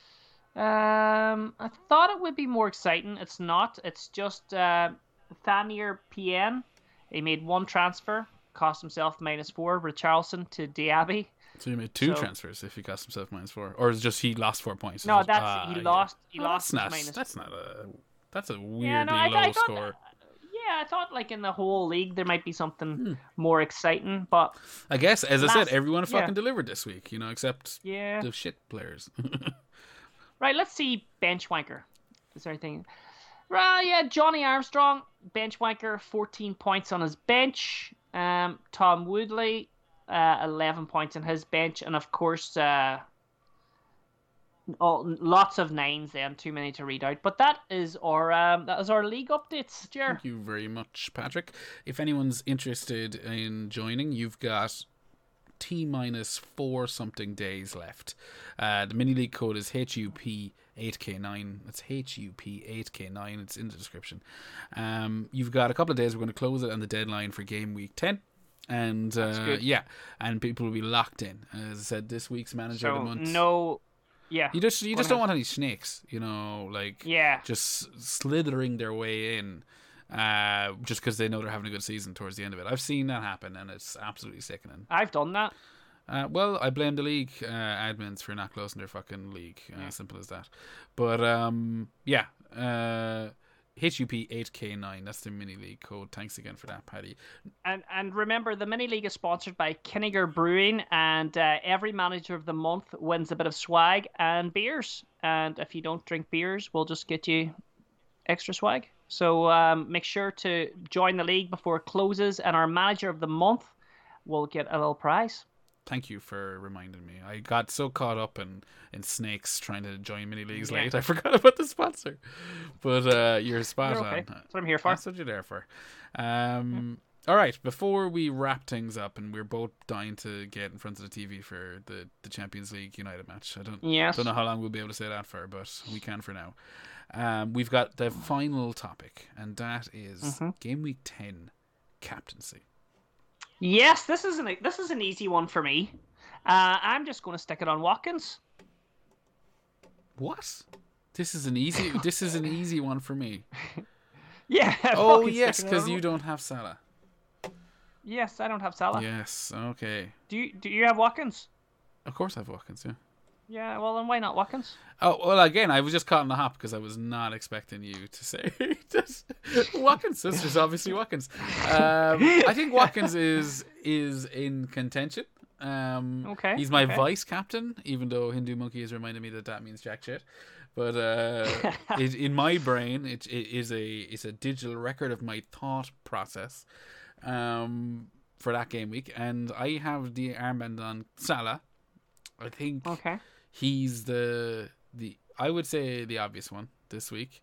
I thought it would be more exciting. It's not. It's just Thanier PN. He made 1 transfer, cost himself -4. Richarlison to Diaby. So he made 2 transfers if he cost himself -4, or is it just he lost 4 points? No, that's he lost. He lost. That's a weirdly low score. Yeah, I thought like in the whole league there might be something more exciting, but I guess as I said, everyone fucking delivered this week, except the shit players. Right, let's see bench wanker. Is there anything? Right, yeah, Johnny Armstrong, bench wanker, 14 points on his bench. Tom Woodley, 11 points on his bench, and of course, lots of 9s. Then too many to read out. But that is our league updates, Jer. Thank you very much, Patrick. If anyone's interested in joining, you've got T-4 something days left. The mini league code is HUP8K9. That's HUP8K9. It's in the description. You've got a couple of days. We're going to close it on the deadline for game week 10. And and people will be locked in. As I said, this week's manager of the month. You just don't want any snakes, just slithering their way in, just because they know they're having a good season towards the end of it. I've seen that happen, and it's absolutely sickening. I've done that. Well, I blame the league admins for not closing their fucking league. Simple as that. But HUP8K9, that's the mini league code. Thanks again for that, Paddy. And remember, the mini league is sponsored by Kinniger Brewing, and every manager of the month wins a bit of swag and beers. And if you don't drink beers, we'll just get you extra swag. So make sure to join the league before it closes, and our manager of the month will get a little prize. Thank you for reminding me. I got so caught up in snakes trying to join mini leagues late, I forgot about the sponsor. But you're spot on. That's what I'm here for. That's what you're there for. All right, before we wrap things up, and we're both dying to get in front of the TV for the Champions League United match. I don't know how long we'll be able to say that for, but we can for now. We've got the final topic, and that is Game Week 10 captaincy. Yes, this is an easy one for me. I'm just going to stick it on Watkins. What? This is an easy one for me. Yeah. Oh yes, because you don't have Salah. Yes, I don't have Salah. Yes. Okay. Do you have Watkins? Of course, I have Watkins. Yeah. Yeah. Well, then why not Watkins? Oh well, again, I was just caught in the hop because I was not expecting you to say this. Watkins. This is obviously Watkins. I think Watkins is in contention. Okay. He's my vice captain, even though Hindu Monkey has reminded me that means jack shit. But in my brain, it is a digital record of my thought process for that game week, and I have the armband on Salah. I think he's the I would say the obvious one this week.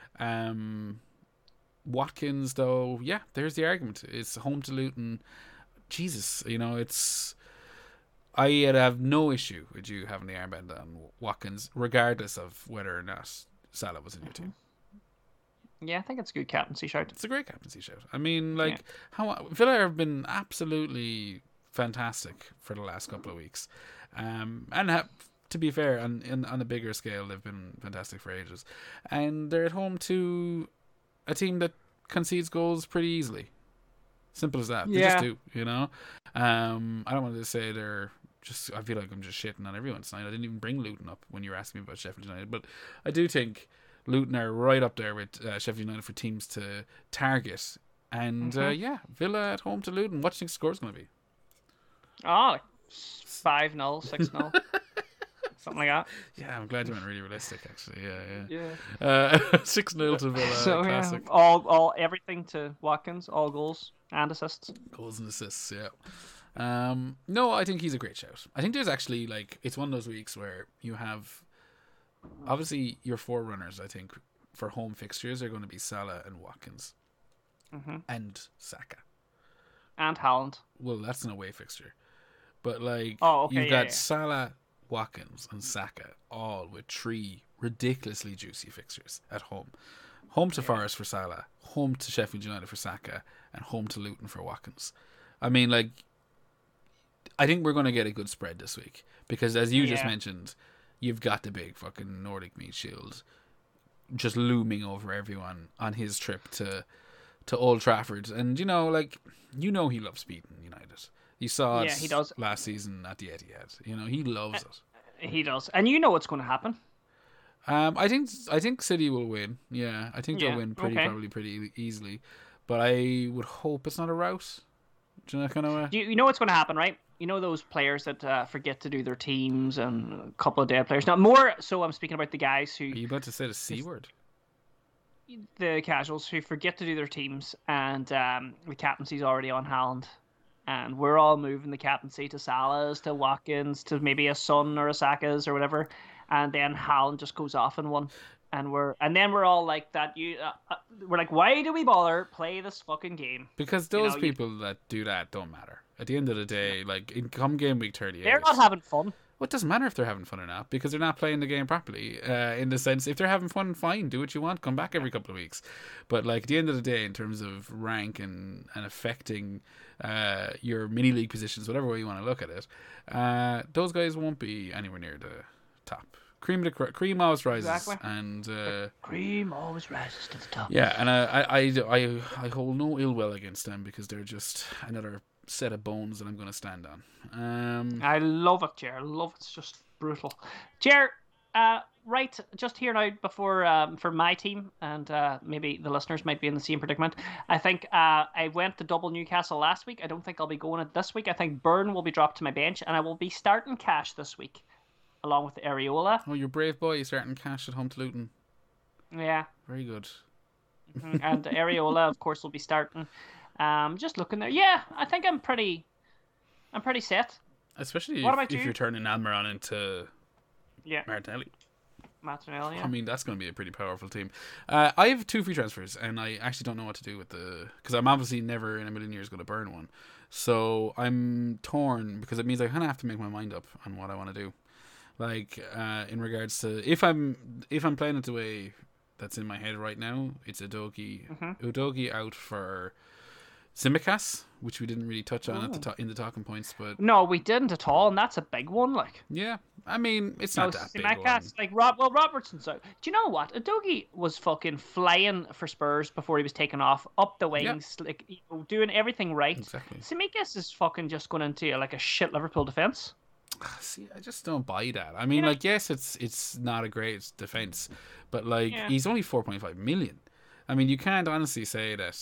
Watkins, though, there's the argument. It's home to Luton. Jesus, it's. I'd have no issue with you having the armband on Watkins, regardless of whether or not Salah was in your team. Yeah, I think it's a good captaincy shout. It's a great captaincy shout. I mean, how Villa have been absolutely fantastic for the last couple of weeks, and to be fair, on a bigger scale, they've been fantastic for ages, and they're at home to a team that concedes goals pretty easily. Simple as that. They Yeah. just do, you know. I don't want to say they're just. I feel like I'm just shitting on everyone tonight. I didn't even bring Luton up when you were asking me about Sheffield United, but I do think Luton are right up there with Sheffield United for teams to target. And yeah, Villa at home to Luton. What do you think the score's going to be? Oh, like 5-0, 6-0. Something like that. Yeah, I'm glad you went really realistic. Actually, yeah. Yeah. 6-0 to Villa. So Classic. yeah, all everything to Watkins, all goals and assists. Goals and assists. Yeah. No, I think he's a great shout. I think there's actually like it's one of those weeks where you have obviously your forerunners. I think for home fixtures are going to be Salah and Watkins and Saka. And Haaland. Well, that's an away fixture, but like Okay, you've got yeah. Salah, Watkins, and Saka all with 3 ridiculously juicy fixtures at home. Home to Forest for Salah, home to Sheffield United for Saka, and home to Luton for Watkins. I mean, like, I think we're going to get a good spread this week because, as you just mentioned, you've got the big fucking Nordic Meat Shield just looming over everyone on his trip to Old Trafford, and he loves beating United. You saw it he does. last season at the Etihad. He loves it. He does, and you know what's going to happen. I think City will win. Yeah, I think they'll win probably pretty easily, but I would hope it's not a rout. Do you know that kind of way? You know what's going to happen, right? You know those players that forget to do their teams and a couple of dead players. Now, more so, I'm speaking about the guys who Are you about to say the C word? the casuals who forget to do their teams, and the captaincy's already on Haaland. And we're all moving the captaincy to Salah's, to Watkins, to maybe a Son or a Saka's or whatever. And then Haaland just goes off in one. And then we're all like that. We're like, why do we bother play this fucking game? Because those people that do that don't matter. At the end of the day, like in come game week 38, they're not having fun. Well, it doesn't matter if they're having fun or not because they're not playing the game properly. In the sense, if they're having fun, fine, do what you want, come back every couple of weeks. But like at the end of the day, in terms of rank and affecting your mini league positions, whatever way you want to look at it, those guys won't be anywhere near the top. Cream always rises, and cream always rises to the top. Yeah, and I hold no ill will against them because they're just another set of bones that I'm going to stand on. I love it, Jer. Love it. It's just brutal, Jer. Right, just here now before for my team, and maybe the listeners might be in the same predicament. I think I went to double Newcastle last week. I don't think I'll be going it this week. I think Burn will be dropped to my bench, and I will be starting Cash this week, along with Areola. Oh, you're brave boy. You're starting Cash at home to Luton. Yeah. Very good. And Areola, of course, will be starting. Just looking there. Yeah, I think I'm pretty set. Especially if you're turning Almiron into Martinelli. Martinelli, yeah. I mean, that's going to be a pretty powerful team. I have 2 free transfers, and I actually don't know what to do with because I'm obviously never in a million years going to burn one. So I'm torn because it means I kind of have to make my mind up on what I want to do. Like in regards to if I'm playing it the way that's in my head right now, it's Udogie out for Tsimikas, which we didn't really touch on in the talking points, but no, we didn't at all, and that's a big one. Like, yeah, I mean, it's not that big one. Like Robertson's out. Do you know what? Udogie was fucking flying for Spurs before he was taken off up the wings, like doing everything right. Exactly. Tsimikas is fucking just going into like a shit Liverpool defense. See, I just don't buy that. I mean, like, yes, it's not a great defense, but like he's only 4.5 million. I mean, you can't honestly say that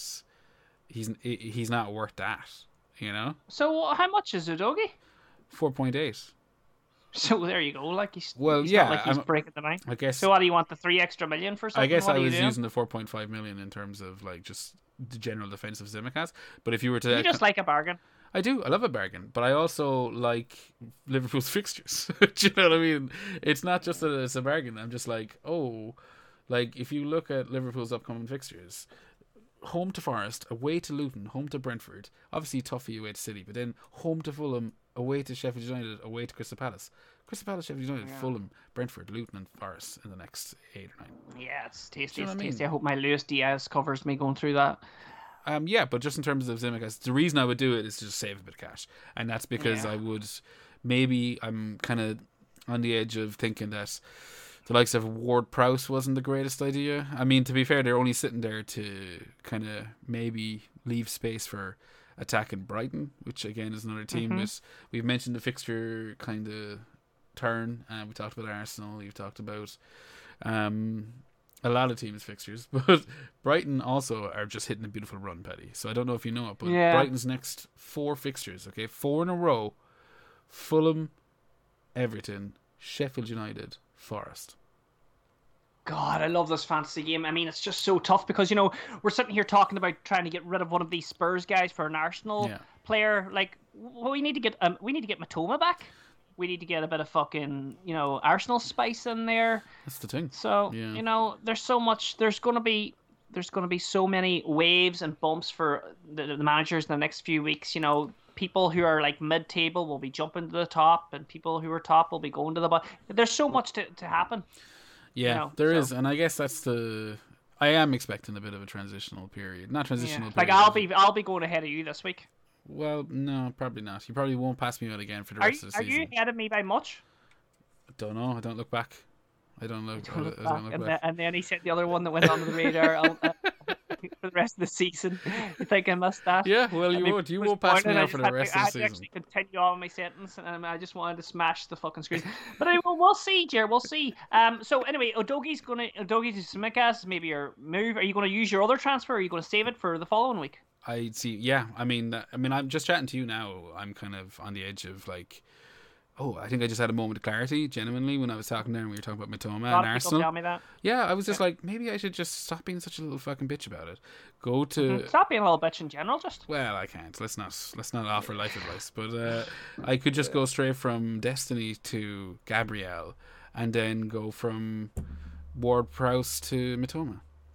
he's not worth that, you know. So how much is Udogie? 4.8. So there you go. Like he's not like he's breaking the bank. I guess. So what do you want, the 3 extra million for something? I guess I was using the 4.5 million in terms of like just the general defense of Tsimikas. But if you were to, you just like a bargain. I do. I love a bargain, but I also like Liverpool's fixtures. Do you know what I mean? It's not just that it's a bargain. I'm just like, like if you look at Liverpool's upcoming fixtures, home to Forest, away to Luton, home to Brentford, obviously toughy away to City, but then home to Fulham, away to Sheffield United, away to Crystal Palace. Crystal Palace, Sheffield United, Fulham, Brentford, Luton and Forest in the next 8 or 9. Yeah, it's tasty. It's tasty. I hope my Luis Diaz covers me going through that. Yeah, but just in terms of Tsimikas, the reason I would do it is to just save a bit of cash, and that's because I would I'm kind of on the edge of thinking that the likes of Ward-Prowse wasn't the greatest idea. I mean, to be fair, they're only sitting there to kind of maybe leave space for attacking Brighton, which again is another team we've mentioned the fixture kind of turn. We talked about Arsenal. You've talked about a lot of teams' fixtures, but Brighton also are just hitting a beautiful run, Paddy. So I don't know if you know it, but Brighton's next 4 fixtures, okay, 4 in a row: Fulham, Everton, Sheffield United, Forest. God, I love this fantasy game. I mean, it's just so tough because, we're sitting here talking about trying to get rid of one of these Spurs guys for an Arsenal player. Like, we need to get Matoma back. We need to get a bit of fucking, Arsenal spice in there. That's the thing. So, there's so much. There's going to be so many waves and bumps for the managers in the next few weeks. People who are like mid-table will be jumping to the top, and people who are top will be going to the bottom. There's so much to happen. Yeah, there is, and I guess that's I am expecting a bit of a transitional period. Not transitional period. Like I'll be going ahead of you this week. Well, no, probably not. You probably won't pass me out again for the rest of the season. Are you ahead of me by much? I don't know. I don't look back. I don't look back. And then he said the other one that went under the radar for the rest of the season. You think I missed that? Yeah, well, you won't. You won't pass me out for the rest of the season. I actually continue on my sentence, and I just wanted to smash the fucking screen. But anyway, we'll see, Jer. We'll see. So anyway, Udogie's to Tsimikas, maybe your move. Are you going to use your other transfer, or are you going to save it for the following week? I see. Yeah, I mean, I'm just chatting to you now. I'm kind of on the edge of like, I think I just had a moment of clarity, genuinely, when I was talking there and we were talking about Mitoma and Arsenal. Tell me that. Yeah, I was just like, maybe I should just stop being such a little fucking bitch about it. Go to stop being a little bitch in general, just. Well, I can't. Let's not offer life advice, but I could just go straight from Destiny to Gabriel, and then go from Ward-Prowse to Mitoma.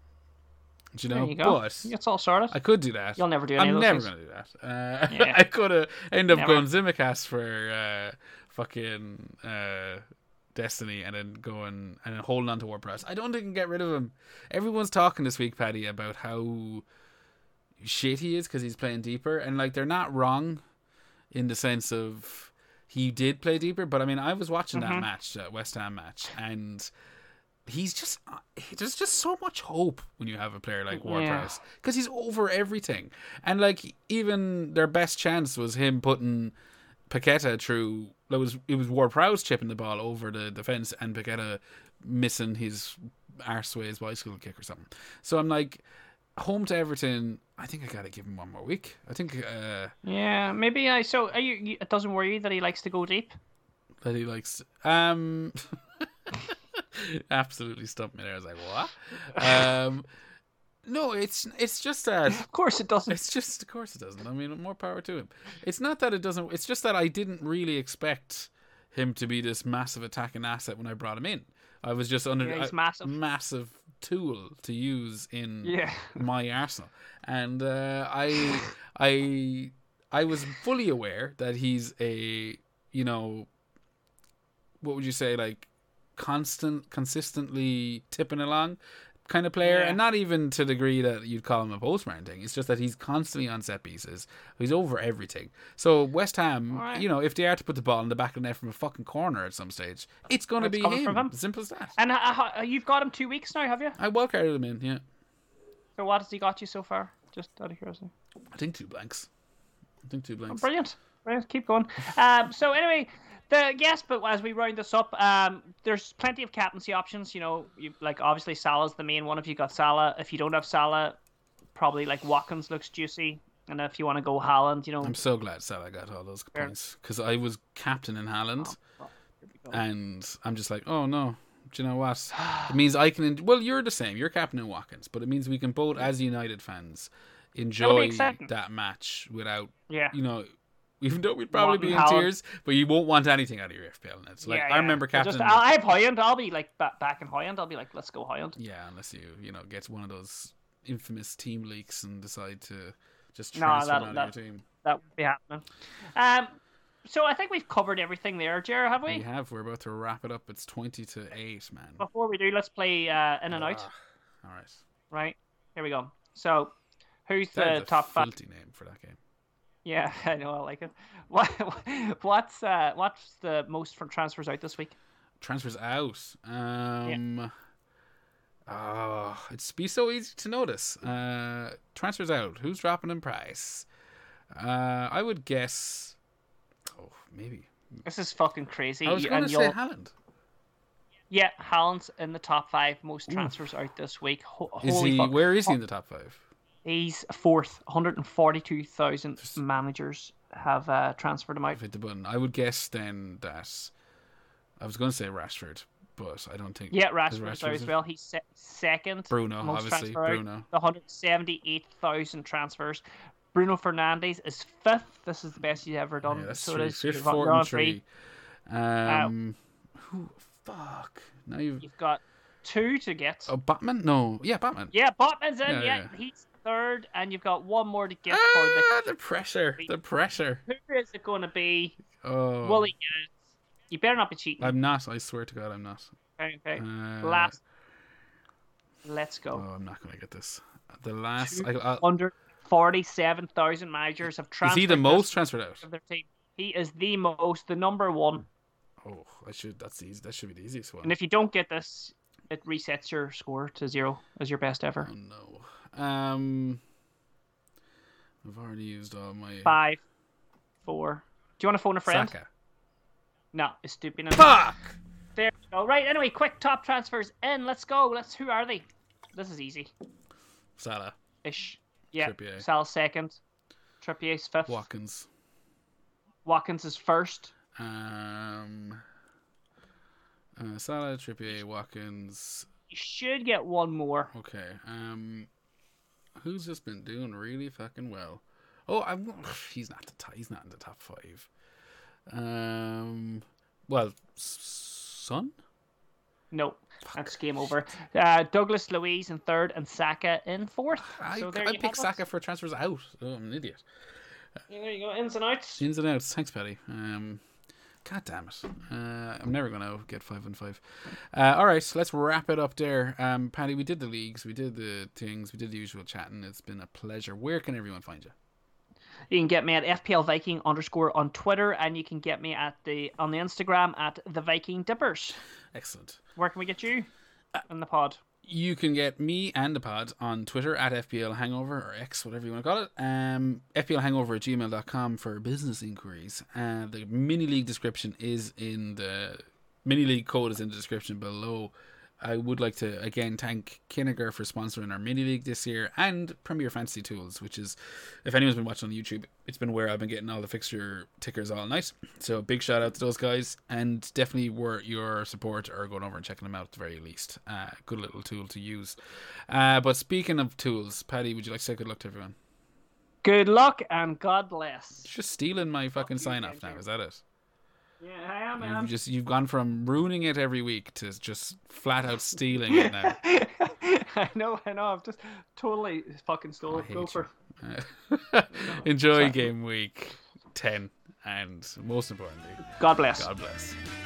There you go. But it's all sorted. I could do that. You'll never do any I'm of those never things. going to do that. I could end up going Tsimikas for fucking Destiny, and then holding on to Ward-Prowse. I don't think I can get rid of him. Everyone's talking this week, Paddy, about how shit he is because he's playing deeper, and like they're not wrong in the sense of he did play deeper. But I mean, I was watching that match, that West Ham match, and there's just so much hope when you have a player like Ward-Prowse because he's over everything, and like even their best chance was him putting Paqueta through. It was Ward-Prowse chipping the ball over the defense and Paqueta missing his arseways bicycle kick or something. So I'm like, home to Everton. I think I gotta give him one more week. I think. Maybe. So are you? It doesn't worry you that he likes to go deep. That he likes. Absolutely stumped me there. I was like, what? No, it's just that. Of course it doesn't. It's just, of course it doesn't. I mean, more power to him. It's not that it doesn't. It's just that I didn't really expect him to be this massive attacking asset when I brought him in. I was just under a massive tool to use in my arsenal, and I was fully aware that he's a, what would you say, like consistently tipping along kind of player, and not even to the degree that you'd call him a postman thing. It's just that he's constantly on set pieces. He's over everything. So West Ham, if they are to put the ball in the back of the net from a fucking corner at some stage, it's going to be him. Simple as that. And you've got him 2 weeks now, have you? I wildcarded him in, yeah. So what has he got you so far? Just out of curiosity. I think 2 blanks. Oh, brilliant. Keep going. So anyway, but as we round this up, there's plenty of captaincy options. Obviously Salah's the main one if you got Salah. If you don't have Salah, probably like Watkins looks juicy. And if you want to go Haaland, I'm so glad Salah got all those points because I was captain in Haaland, and I'm just like, oh no. Do you know what? It means I can. Well, you're the same. You're captain in Watkins, but it means we can both, as United fans, enjoy that match without, even though we'd probably be in tears, but you won't want anything out of your FPL nets. Like I remember captain. I have Højlund. I'll be like back in Højlund. I'll be like, let's go Højlund. Yeah, unless you get one of those infamous team leaks and decide to just transfer out of your team. That would be happening. So I think we've covered everything there, Jer, have we? We have. We're about to wrap it up. It's 20-8, man. Before we do, let's play in and out. All right. Right. Here we go. So, who's the top five? Filthy name for that game. Yeah, I know. I like it. What's the most from transfers out this week? Transfers out. It's be so easy to notice. Transfers out. Who's dropping in price? I would guess. Oh, maybe. This is fucking crazy. I was going to say Haaland. Yeah, Haaland's in the top 5 most transfers out this week. Where is he in the top 5? He's 4th. 142,000 managers have transferred him out. Hit the button. I would guess then that I was going to say Rashford, but I don't think. Yeah, Rashford's out as well. He's second. Bruno, most obviously. Bruno. 178,000 transfers. Bruno Fernandes is 5th. This is the best he's ever done. Yeah, that's so true. it is. 5th, 4th, and 3. Who? Fuck. Now you've got 2 to get. Oh, Botman? No. Yeah, Botman. Yeah, Botman's in. Yeah, he's 3rd, and you've got 1 more to get for the pressure. The pressure. Who is it going to be? Oh. Will he get it? You better not be cheating. I'm not. I swear to God, I'm not. Okay. Last. Let's go. Oh, I'm not going to get this. The last. 147,000 managers have transferred. Is he the most transferred out? Of their team. He is the most, the number 1. Oh, that's easy. That should be the easiest one. And if you don't get this, it resets your score to 0 as your best ever. Oh no. I've already used all my 5, 4. Do you want to phone a friend? Saka. No, it's stupid. Fuck! There we go. Right, anyway, quick top transfers in. Let's go. Who are they? This is easy. Salah. Ish. Yeah. Trippier. Salah's 2nd. Trippier's 5th. Watkins is 1st. Salah, Trippier, Watkins. You should get 1 more. Okay. Who's just been doing really fucking well? Oh, he's not in the top 5. Well, Son? No, that's game over. Douglas Luiz in 3rd and Saka in 4th. I picked Saka for transfers out. Oh, I'm an idiot. Yeah, there you go. Ins and outs. Ins and outs. Thanks, Paddy. God damn it. I'm never going to get 5 and 5. All right, so let's wrap it up there. Paddy, we did the leagues, we did the things, we did the usual chatting. It's been a pleasure. Where can everyone find you? You can get me at FPL_Viking on Twitter, and you can get me on the Instagram at the Viking Dippers. Excellent. Where can we get you in the pod? You can get me and the pod on Twitter at FPL Hangover or X, whatever you want to call it. FPLHangover@gmail.com for business inquiries. The mini league description is in the mini league code is in the description below. I would like to again thank Kinniger for sponsoring our mini league this year, and Premier Fantasy Tools, which is, if anyone's been watching on YouTube, it's been where I've been getting all the fixture tickers all night. So big shout out to those guys, and definitely worth your support or going over and checking them out at the very least. Good little tool to use. But speaking of tools, Paddy, would you like to say good luck to everyone? Good luck and God bless. Just stealing my fucking sign off now. Is that it? Yeah, I am, man. You've gone from ruining it every week to just flat out stealing it now. I know. I've just totally fucking stole it. Go for it. Enjoy game week 10, and most importantly, God bless. God bless.